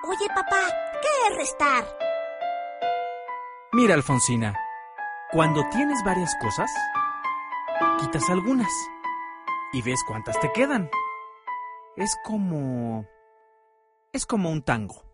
Oye, papá, ¿qué es restar? Mira, Alfonsina, cuando tienes varias cosas, quitas algunas y ves cuántas te quedan. Es como un tango.